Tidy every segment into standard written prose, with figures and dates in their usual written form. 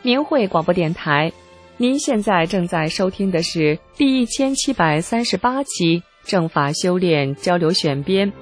明慧广播电台，您现在正在收听的是第1738期正法修炼交流选编。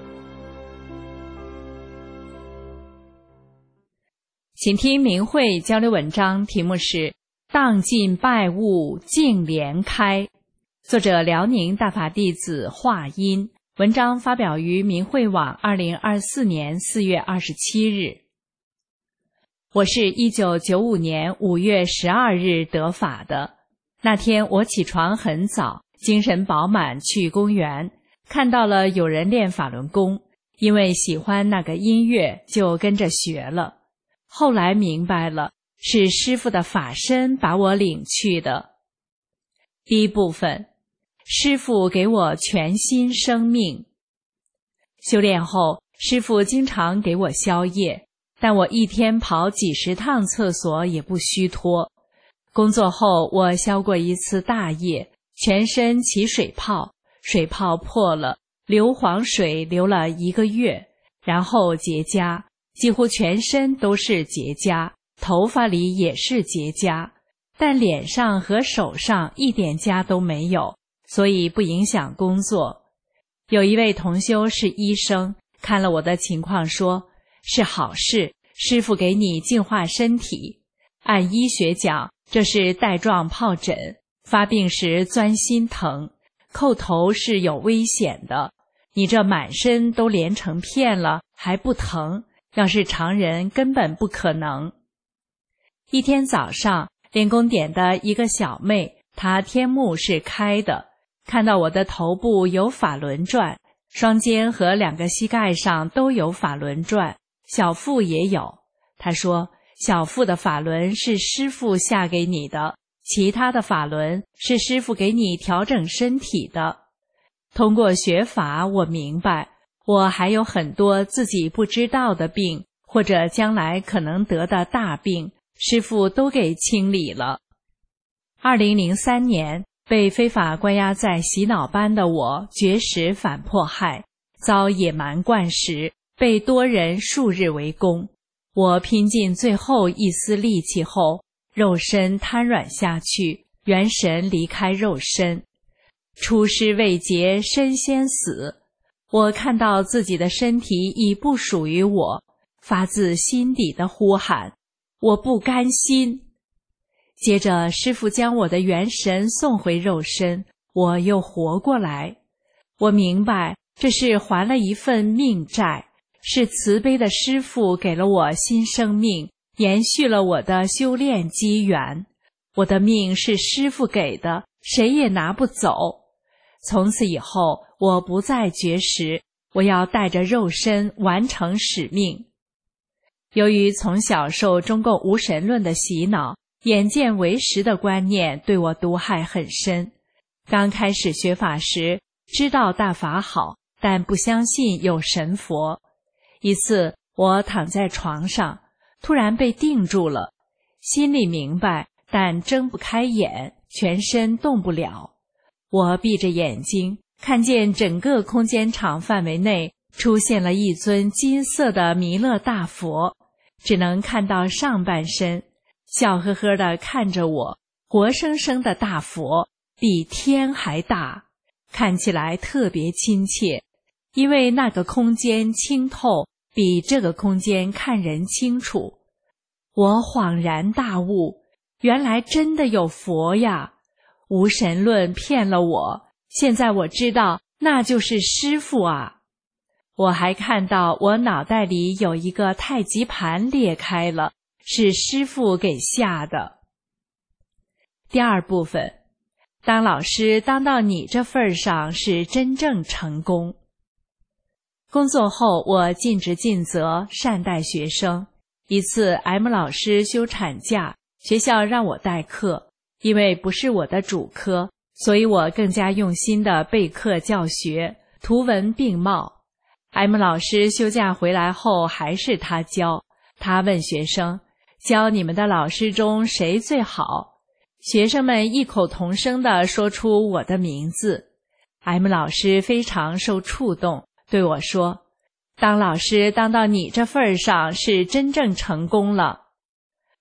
请听明慧交流文章，题目是荡尽败物净莲开，作者辽宁大法弟子华音，文章发表于明慧网2024年4月27日。我是1995年5月12日得法的。那天我起床很早，精神饱满，去公园，看到了有人练法轮功，因为喜欢那个音乐，就跟着学了。后来明白了，是师父的法身把我领去的。第一部分，师父给我全新生命。修炼后，师父经常给我宵夜，但我一天跑几十趟厕所也不虚脱。工作后，我消过一次大夜，全身起水泡，水泡破了，硫磺水流了1个月，然后结痂，几乎全身都是结痂，头发里也是结痂，但脸上和手上一点痂都没有，所以不影响工作。有一位同修是医生，看了我的情况说，是好事，师父给你净化身体。按医学讲，这是带状疱疹，发病时钻心疼，叩头是有危险的。你这满身都连成片了，还不疼，要是常人根本不可能。一天早上，练功点的一个小妹，她天目是开的，看到我的头部有法轮转，双肩和2个膝盖上都有法轮转，小腹也有。她说，小腹的法轮是师父下给你的，其他的法轮是师父给你调整身体的。通过学法，我明白我还有很多自己不知道的病，或者将来可能得的大病，师父都给清理了。2003年被非法关押在洗脑班的我绝食反迫害，遭野蛮灌食，被多人数日围攻。我拼尽最后一丝力气后，肉身瘫软下去，元神离开肉身。出师未捷身先死，我看到自己的身体已不属于我，发自心底的呼喊，我不甘心。接着师父将我的元神送回肉身，我又活过来。我明白这是还了一份命债，是慈悲的师父给了我新生命，延续了我的修炼机缘。我的命是师父给的，谁也拿不走。从此以后，我不再绝食，我要带着肉身完成使命。由于从小受中共无神论的洗脑，眼见为实的观念对我毒害很深。刚开始学法时，知道大法好，但不相信有神佛。一次，我躺在床上，突然被定住了，心里明白，但睁不开眼，全身动不了。我闭着眼睛，看见整个空间场范围内出现了一尊金色的弥勒大佛，只能看到上半身，笑呵呵地看着我，活生生的大佛，比天还大，看起来特别亲切，因为那个空间清透，比这个空间看人清楚。我恍然大悟，原来真的有佛呀！无神论骗了我，现在我知道那就是师父啊！我还看到我脑袋里有一个太极盘裂开了，是师父给下的。第二部分，当老师当到你这份上是真正成功。工作后，我尽职尽责，善待学生。一次 M 老师休产假，学校让我代课，因为不是我的主科，所以我更加用心地备课教学，图文并茂。M 老师休假回来后还是他教，他问学生，教你们的老师中谁最好？学生们异口同声地说出我的名字。M 老师非常受触动，对我说，当老师当到你这份上是真正成功了。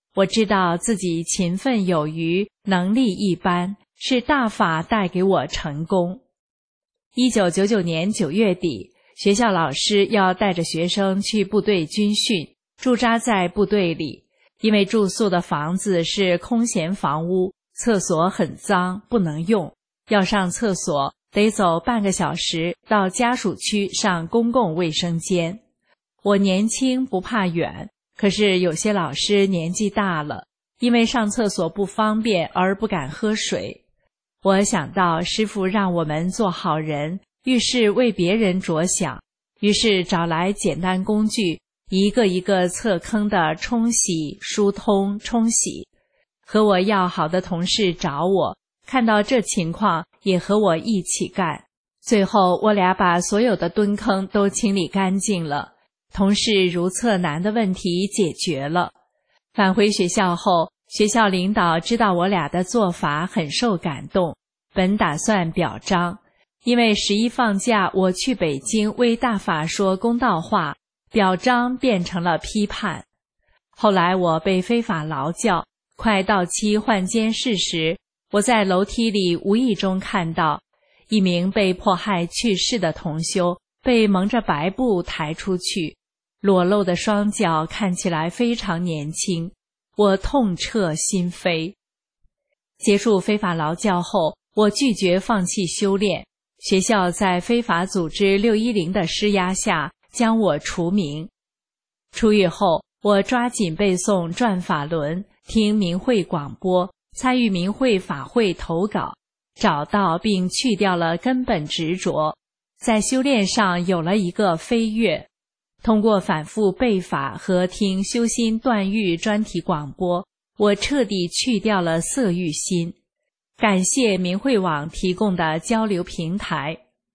我知道自己勤奋有余，能力一般，是大法带给我成功。1999年9月底，学校老师要带着学生去部队军训，驻扎在部队里。因为住宿的房子是空闲房屋，厕所很脏，不能用，要上厕所得走半个小时到家属区上公共卫生间。我年轻不怕远，可是有些老师年纪大了，因为上厕所不方便而不敢喝水。我想到师父让我们做好人，遇事为别人着想，于是找来简单工具，一个一个测坑的冲洗、疏通、冲洗。和我要好的同事找我，看到这情况也和我一起干。最后我俩把所有的蹲坑都清理干净了，同事如厕难的问题解决了。返回学校后，学校领导知道我俩的做法很受感动，本打算表彰，因为11放假我去北京为大法说公道话，表彰变成了批判。后来我被非法劳教，快到期换监室时，我在楼梯里无意中看到一名被迫害去世的同修被蒙着白布抬出去，裸露的双脚看起来非常年轻，我痛彻心扉。结束非法劳教后，我拒绝放弃修炼，学校在非法组织610的施压下将我除名。出狱后，我抓紧背诵转法轮，听明慧广播，参与明慧法会投稿，找到并去掉了根本执着，在修炼上有了一个飞跃。通过反复背法和听修心断欲专题广播，我彻底去掉了色欲心。感谢明慧网提供的交流平台。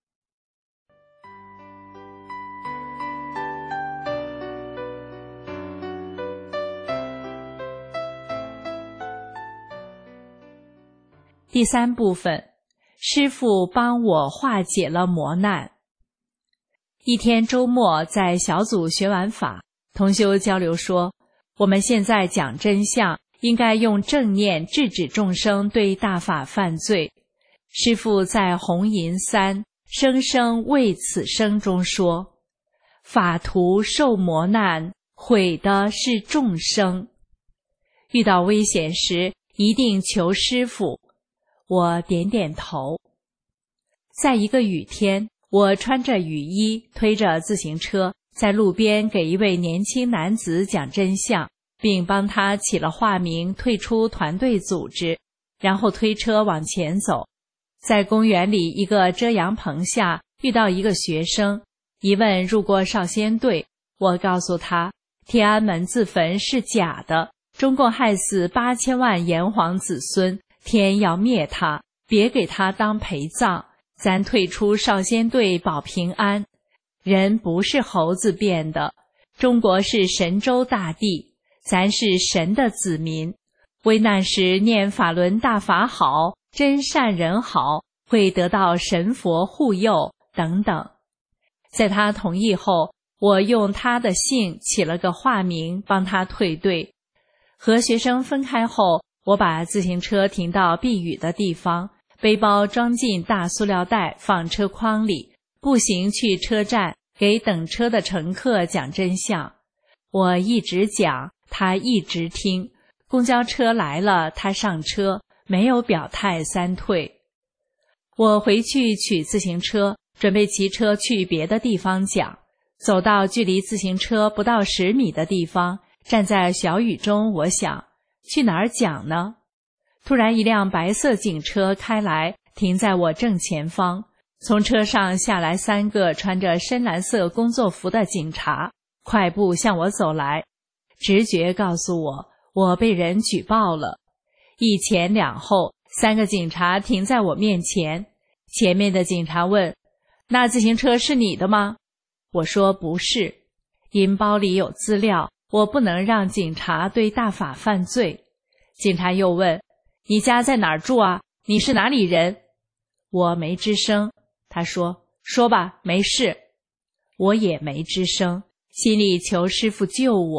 第3部分，师父帮我化解了磨难。一天周末在小组学完法，同修交流说，我们现在讲真相，应该用正念制止众生对大法犯罪。师父在红银3生生为此生中说，法徒受磨难，毁的是众生。遇到危险时，一定求师父。我点点头。在一个雨天，我穿着雨衣，推着自行车，在路边给一位年轻男子讲真相，并帮他起了化名，退出团队组织，然后推车往前走。在公园里一个遮阳棚下，遇到一个学生，一问入过少先队。我告诉他，天安门自焚是假的，中共害死8000万炎黄子孙，天要灭他，别给他当陪葬，咱退出少先队保平安。人不是猴子变的，中国是神州大地，咱是神的子民，危难时念法轮大法好，真善人好，会得到神佛护佑等等。在他同意后，我用他的姓起了个化名，帮他退队。和学生分开后，我把自行车停到避雨的地方，背包装进大塑料袋放车筐里，步行去车站给等车的乘客讲真相。我一直讲，他一直听，公交车来了他上车，没有表态3退。我回去取自行车，准备骑车去别的地方讲。走到距离自行车不到10米的地方，站在小雨中，我想去哪儿讲呢？突然一辆白色警车开来，停在我正前方，从车上下来3个穿着深蓝色工作服的警察，快步向我走来。直觉告诉我，我被人举报了。一前2后，3个警察停在我面前。前面的警察问，那自行车是你的吗？我说不是，因包里有资料，我不能让警察对大法犯罪。警察又问，你家在哪儿住啊？你是哪里人？我没吱声。他说，说吧，没事。我也没吱声，心里求师父救我，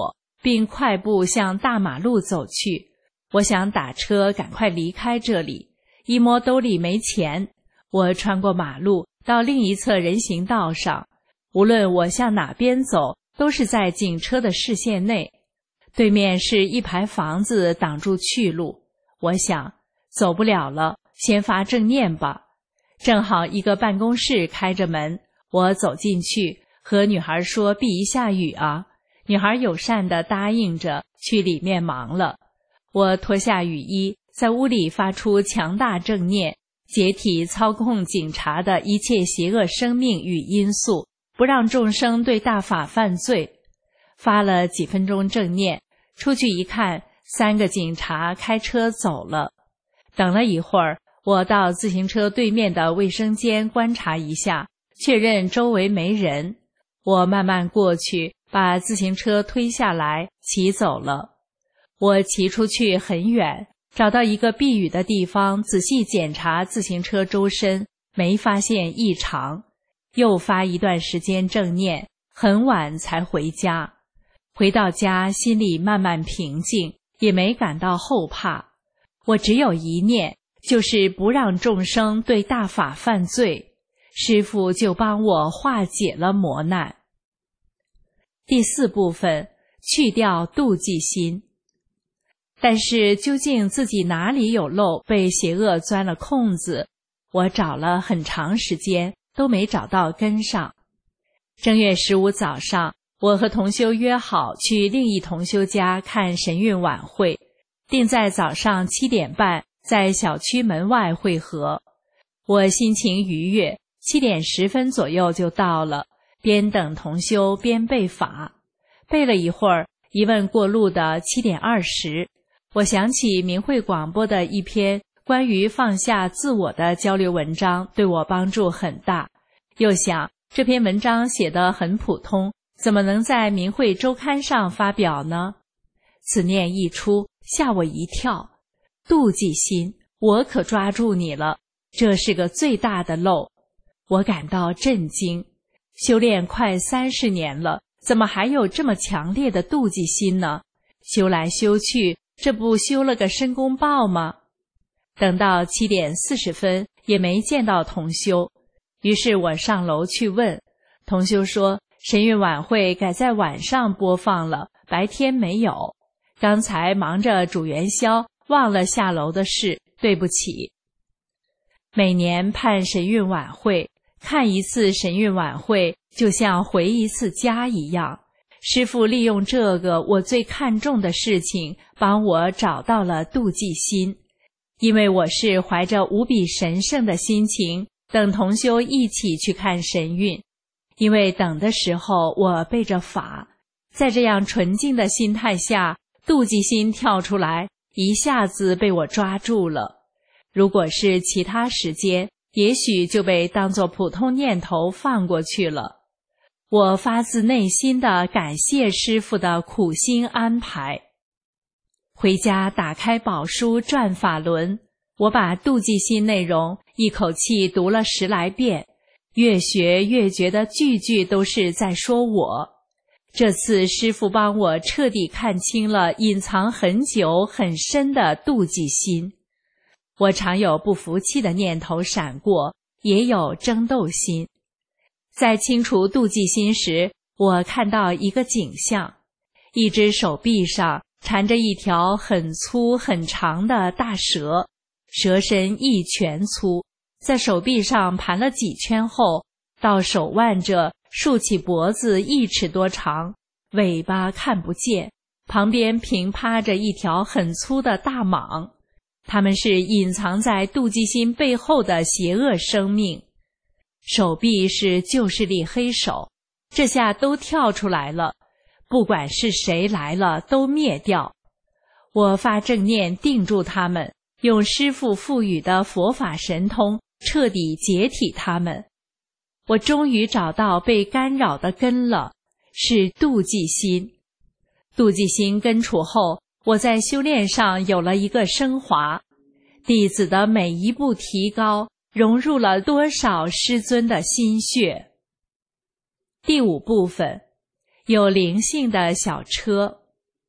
并快步向大马路走去。我想打车赶快离开这里，一摸兜里没钱。我穿过马路到另一侧人行道上，无论我向哪边走，都是在警车的视线内。对面是一排房子挡住去路，我想走不了了，先发正念吧。正好一个办公室开着门，我走进去，和女孩说避一下雨啊。女孩友善地答应着，去里面忙了。我脱下雨衣，在屋里发出强大正念，解体操控警察的一切邪恶生命与因素，不让众生对大法犯罪。发了几分钟正念，出去一看，3个警察开车走了。等了一会儿，我到自行车对面的卫生间观察一下，确认周围没人。我慢慢过去，把自行车推下来，骑走了。我骑出去很远，找到一个避雨的地方，仔细检查自行车周身，没发现异常。又发一段时间正念，很晚才回家。回到家，心里慢慢平静，也没感到后怕。我只有一念，就是不让众生对大法犯罪。师父就帮我化解了磨难。第4部分，去掉妒忌心。但是究竟自己哪里有漏，被邪恶钻了空子，我找了很长时间都没找到根上。正月15早上，我和同修约好去另一同修家看神韵晚会，定在早上7点半在小区门外会合。我心情愉悦，7点10分左右就到了，边等同修边背法。背了一会儿，一问过路的7点20，我想起明慧广播的一篇关于放下自我的交流文章，对我帮助很大。又想这篇文章写得很普通，怎么能在明慧周刊上发表呢？此念一出，吓我一跳。妒忌心，我可抓住你了，这是个最大的漏。我感到震惊，修炼快30年了，怎么还有这么强烈的妒忌心呢？修来修去，这不修了个申公豹吗？等到7点40分也没见到同修，于是我上楼去问，同修说神韵晚会改在晚上播放了，白天没有，刚才忙着煮元宵，忘了下楼的事，对不起。每年盼神韵晚会，看一次神韵晚会就像回一次家一样。师父利用这个我最看重的事情，帮我找到了妒忌心。因为我是怀着无比神圣的心情等同修一起去看神韵，因为等的时候我背着法，在这样纯净的心态下，妒忌心跳出来，一下子被我抓住了。如果是其他时间，也许就被当作普通念头放过去了。我发自内心的感谢师父的苦心安排。回家打开宝书转法轮，我把妒忌心内容一口气读了10来遍，越学越觉得句句都是在说我。这次师父帮我彻底看清了隐藏很久很深的妒忌心。我常有不服气的念头闪过，也有争斗心。在清除妒忌心时，我看到一个景象，一只手臂上缠着一条很粗很长的大蛇，蛇身1拳粗，在手臂上盘了几圈后，到手腕这竖起脖子1尺多长，尾巴看不见，旁边平趴着一条很粗的大蟒。它们是隐藏在妒忌心背后的邪恶生命。手臂是旧势力黑手，这下都跳出来了，不管是谁来了都灭掉。我发正念定住他们，用师父赋予的佛法神通彻底解体他们。我终于找到被干扰的根了，是妒忌心。妒忌心根除后，我在修炼上有了一个升华，弟子的每一步提高，融入了多少师尊的心血。第5部分，有灵性的小车。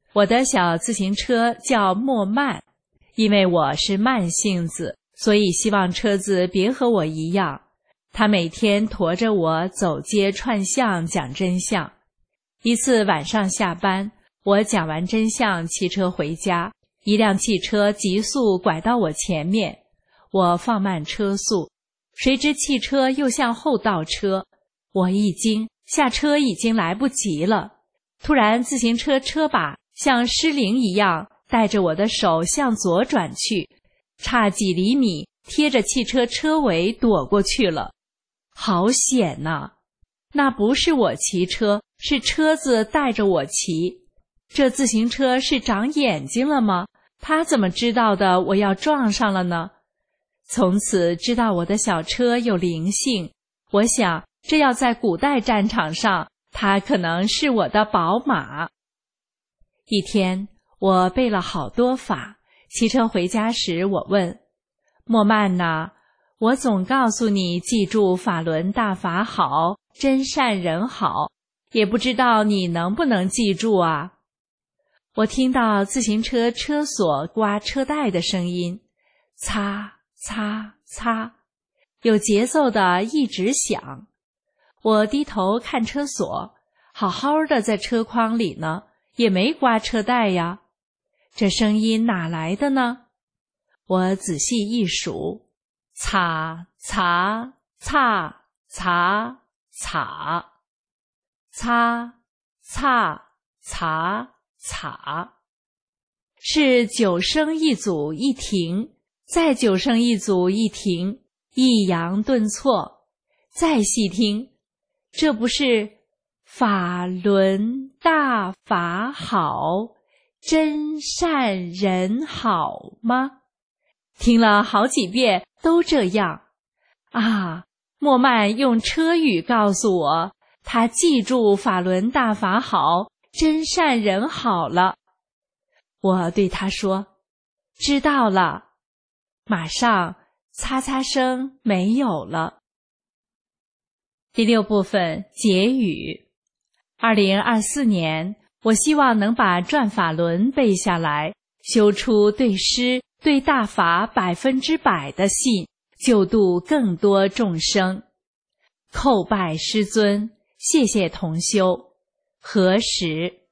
我的小自行车叫莫慢，因为我是慢性子，所以希望车子别和我一样。他每天驮着我走街串巷讲真相。一次晚上下班，我讲完真相骑车回家，一辆汽车急速拐到我前面，我放慢车速，谁知汽车又向后倒车，我一惊，下车已经来不及了。突然自行车车把像失灵一样带着我的手向左转去，差几厘米贴着汽车车尾躲过去了。好险呐！那不是我骑车，是车子带着我骑。这自行车是长眼睛了吗？他怎么知道的我要撞上了呢？从此知道我的小车有灵性，我想这要在古代战场上，它可能是我的宝马。一天，我背了好多法，骑车回家时我问莫慢呐，我总告诉你记住法轮大法好，真善人好，也不知道你能不能记住啊？我听到自行车车锁刮车带的声音，擦擦擦，有节奏的一直响。我低头看车锁，好好的在车筐里呢，也没刮车带呀。这声音哪来的呢？我仔细一数，擦擦擦擦擦，擦擦擦擦，是9声一组一停，再9声一组一停，抑扬顿挫。再细听，这不是法轮大法好，真善人好吗？听了好几遍都这样啊！莫慢用车语告诉我，他记住法轮大法好，真善人好了。我对他说，知道了。马上擦擦声没有了。第6部分结语。2024年，我希望能把转法轮背下来，修出对师对大法100%的信，救度更多众生。叩拜师尊，谢谢同修。何时？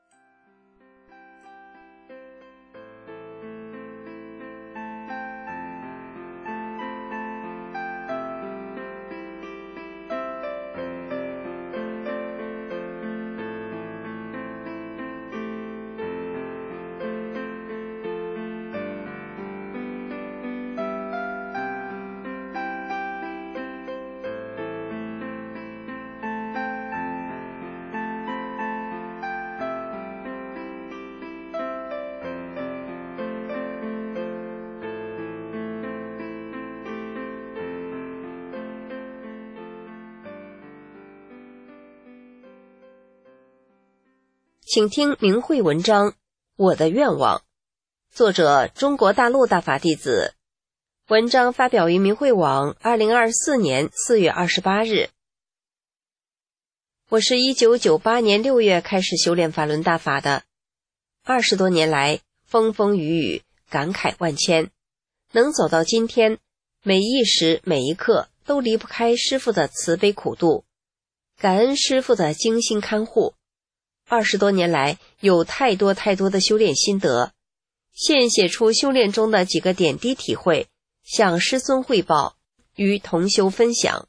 请听明慧文章《我的愿望》，作者中国大陆大法弟子，文章发表于明慧网2024年4月28日。我是1998年6月开始修炼法轮大法的，20多年来风风雨雨，感慨万千，能走到今天，每一时每一刻都离不开师父的慈悲苦度，感恩师父的精心看护。20多年来，有太多的修炼心得，现写出修炼中的几个点滴体会，向师尊汇报，与同修分享。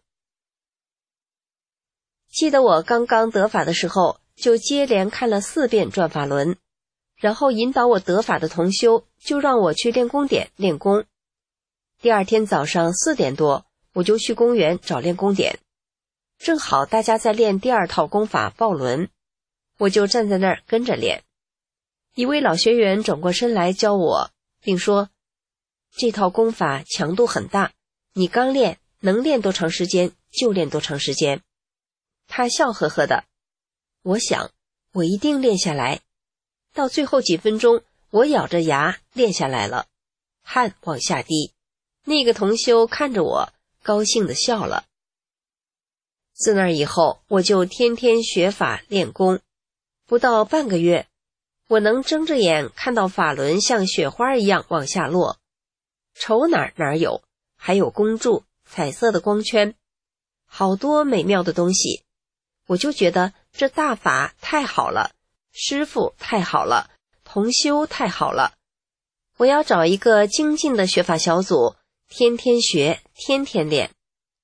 记得我刚刚得法的时候，就接连看了4遍转法轮，然后引导我得法的同修就让我去练功点练功。第二天早上4点多，我就去公园找练功点，正好大家在练第2套功法抱轮，我就站在那儿跟着练。一位老学员转过身来教我，并说，这套功法强度很大，你刚练，能练多长时间就练多长时间。他笑呵呵的，我想我一定练下来。到最后几分钟，我咬着牙练下来了，汗往下滴。那个同修看着我，高兴地笑了。自那以后，我就天天学法练功。不到半个月， 我能睁着眼看到法轮像雪花一样往下落，瞅哪儿有，还有公柱、彩色的光圈，好多美妙的东西。我就觉得这大法太好了，师父太好了，同修太好了。我要找一个精进的学法小组，天天学，天天练。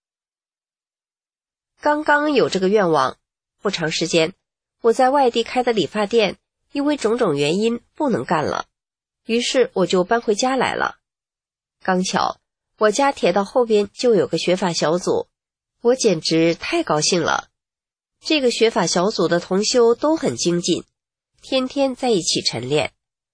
刚刚有这个愿望，不长时间，我在外地开的理发店因为种种原因不能干了，于是我就搬回家来了。刚巧我家铁道后边就有个学法小组，我简直太高兴了。这个学法小组的同修都很精进，天天在一起晨练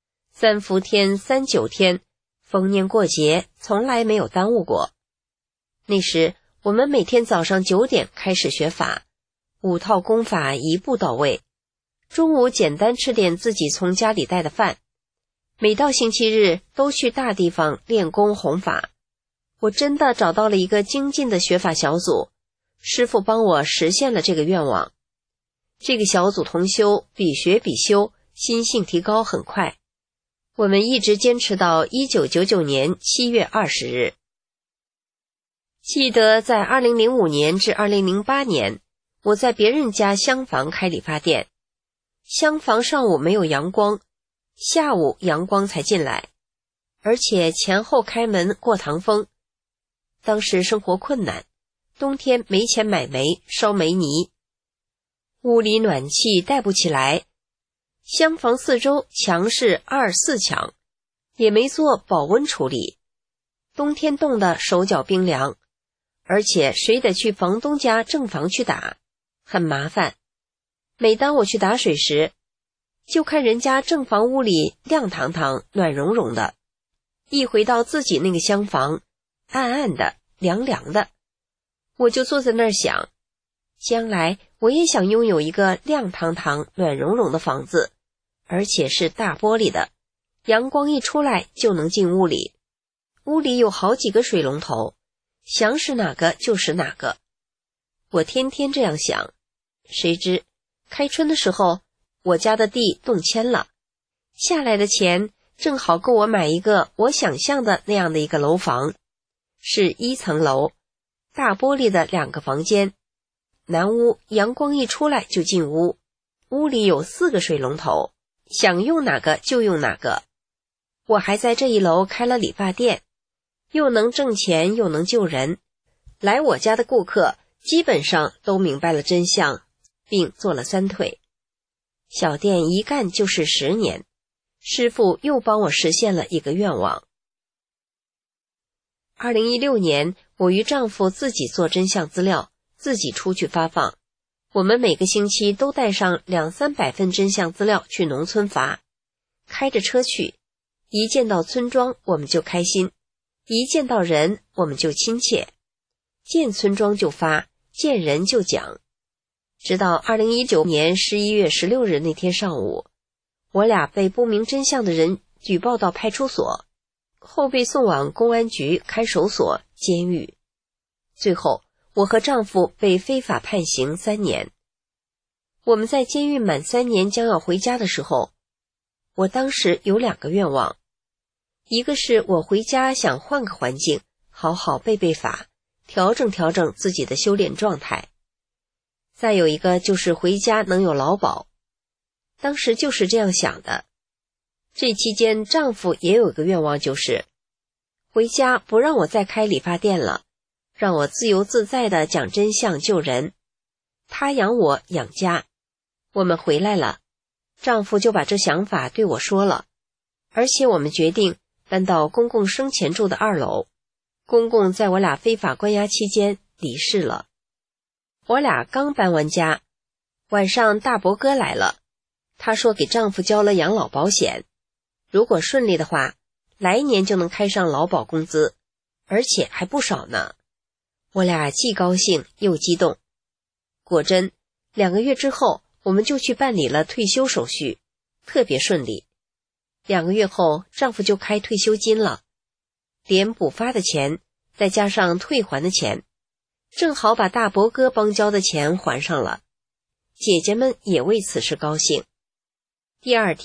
，3伏天、3九天，逢年过节从来没有耽误过。那时我们每天早上9点开始学法，5套功法一步到位，中午简单吃点自己从家里带的饭，每到星期日都去大地方练功弘法。我真的找到了一个精进的学法小组，师父帮我实现了这个愿望。这个小组同修比学比修，心性提高很快。我们一直坚持到1999年7月20日。记得在2005年至2008年，我在别人家厢房开理发店，厢房上午没有阳光，下午阳光才进来，而且前后开门过堂风。当时生活困难，冬天没钱买煤烧煤泥，屋里暖气带不起来，厢房四周墙是2-4墙，也没做保温处理，冬天冻得手脚冰凉，而且谁得去房东家正房去打，很麻烦。每当我去打水时，就看人家正房屋里亮堂堂暖融融的，一回到自己那个厢房，暗暗的凉凉的，我就坐在那儿想，将来我也想拥有一个亮堂堂暖融融的房子，而且是大玻璃的，阳光一出来就能进屋里，屋里有好几个水龙头，想使哪个就使哪个。我天天这样想，谁知开春的时候，我家的地动迁了，下来的钱正好够我买一个我想象的那样的一个楼房，是1层楼，大玻璃的2个房间，南屋阳光一出来就进屋，屋里有4个水龙头，想用哪个就用哪个。我还在这一楼开了理发店，又能挣钱又能救人，来我家的顾客基本上都明白了真相，并做了3退。小店一干就是10年，师父又帮我实现了一个愿望。2016年，我与丈夫自己做真相资料，自己出去发放。我们每个星期都带上200-300份真相资料去农村发，开着车去，一见到村庄我们就开心，一见到人我们就亲切，见村庄就发，见人就讲。直到2019年11月16日那天上午，我俩被不明真相的人举报到派出所，后被送往公安局看守所、监狱。最后，我和丈夫被非法判刑3年。我们在监狱满3年将要回家的时候，我当时有2个愿望，一个是我回家想换个环境，好好背法，调整调整自己的修炼状态。再有一个就是回家能有劳保，当时就是这样想的。这期间丈夫也有一个愿望，就是回家不让我再开理发店了，让我自由自在地讲真相救人，他养我养家。我们回来了，丈夫就把这想法对我说了，而且我们决定搬到公公生前住的2楼。公公在我俩非法关押期间离世了。我俩刚搬完家，晚上大伯哥来了，他说给丈夫交了养老保险，如果顺利的话，来年就能开上劳保工资，而且还不少呢。我俩既高兴又激动。果真2个月之后，我们就去办理了退休手续，特别顺利。2个月后，丈夫就开退休金了，连补发的钱再加上退还的钱，正好把大伯哥帮交的钱还上了。姐姐们也为此事高兴。第2天，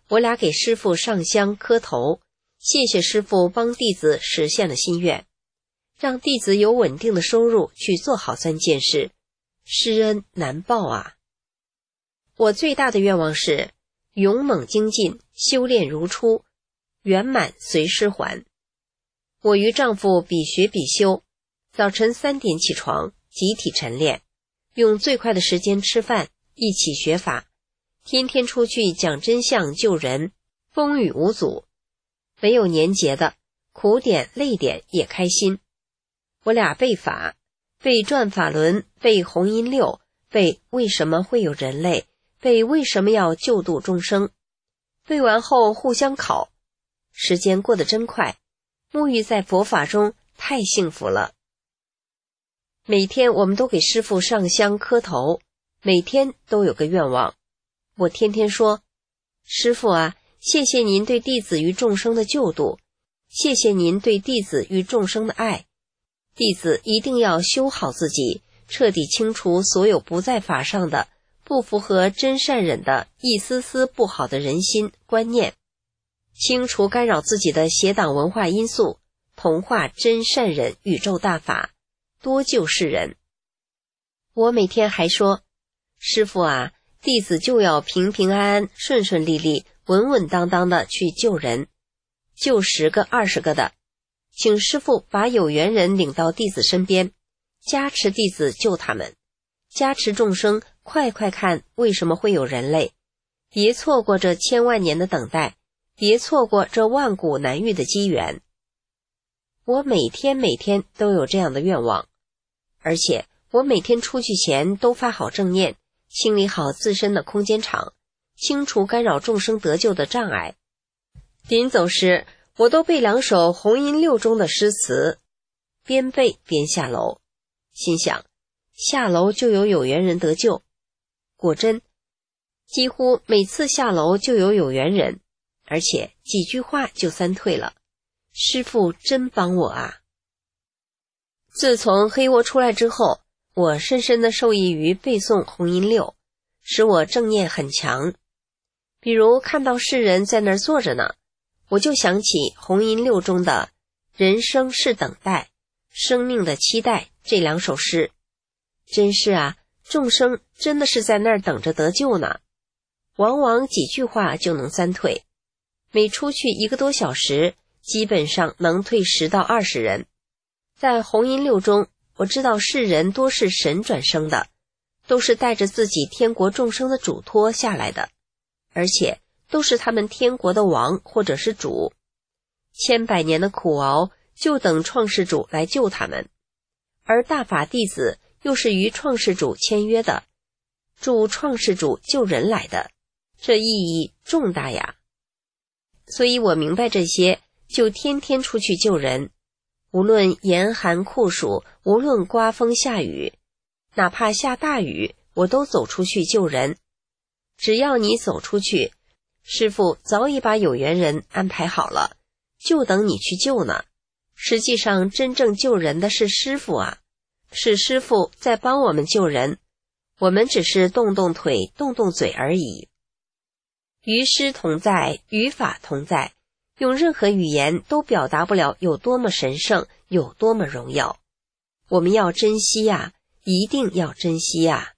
我俩给师父上香磕头，谢谢师父帮弟子实现了心愿，让弟子有稳定的收入去做好3件事，施恩难报啊！我最大的愿望是勇猛精进，修炼如初，圆满随师还。我与丈夫比学比修，早晨3点起床，集体晨练，用最快的时间吃饭，一起学法，天天出去讲真相救人，风雨无阻，没有年节的，苦点累点也开心。我俩背法，背转法轮，背弘音六，背为什么会有人类，背为什么要救度众生。背完后互相考，时间过得真快，沐浴在佛法中太幸福了。每天我们都给师父上香磕头，每天都有个愿望。我天天说，师父啊，谢谢您对弟子与众生的救度，谢谢您对弟子与众生的爱，弟子一定要修好自己，彻底清除所有不在法上的不符合真善忍的一丝丝不好的人心观念，清除干扰自己的邪党文化因素，同化真善忍宇宙大法，多救世人。我每天还说，师父啊，弟子就要平平安安、顺顺利利、稳稳当当的去救人，救10个、20个的，请师父把有缘人领到弟子身边，加持弟子救他们，加持众生快快看为什么会有人类，别错过这千万年的等待，别错过这万古难遇的机缘。我每天都有这样的愿望，而且我每天出去前都发好正念，清理好自身的空间场，清除干扰众生得救的障碍。临走时，我都背2首弘音六中的诗词，边背边下楼，心想下楼就有缘人得救。果真，几乎每次下楼就有缘人，而且几句话就3退了。师父真帮我啊！自从黑窝出来之后，我深深地受益于背诵弘音六，使我正念很强。比如看到世人在那儿坐着呢，我就想起弘音六中的人生是等待，生命的期待这2首诗。真是啊，众生真的是在那儿等着得救呢，往往几句话就能3退，每出去1个多小时，基本上能退10到20人。在弘音六中，我知道世人多是神转生的，都是带着自己天国众生的嘱托下来的，而且都是他们天国的王或者是主，千百年的苦熬就等创世主来救他们，而大法弟子又是与创世主签约的，助创世主救人来的，这意义重大呀！所以我明白这些，就天天出去救人，无论严寒酷暑，无论刮风下雨，哪怕下大雨，我都走出去救人。只要你走出去，师父早已把有缘人安排好了，就等你去救呢。实际上真正救人的是师父啊，是师父在帮我们救人，我们只是动动腿动动嘴而已。与师同在，与法同在，用任何语言都表达不了有多么神圣，有多么荣耀。我们要珍惜呀，一定要珍惜呀。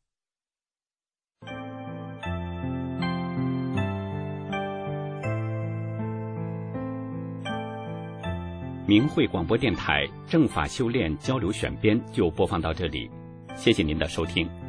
明慧广播电台正法修炼交流选编就播放到这里，谢谢您的收听。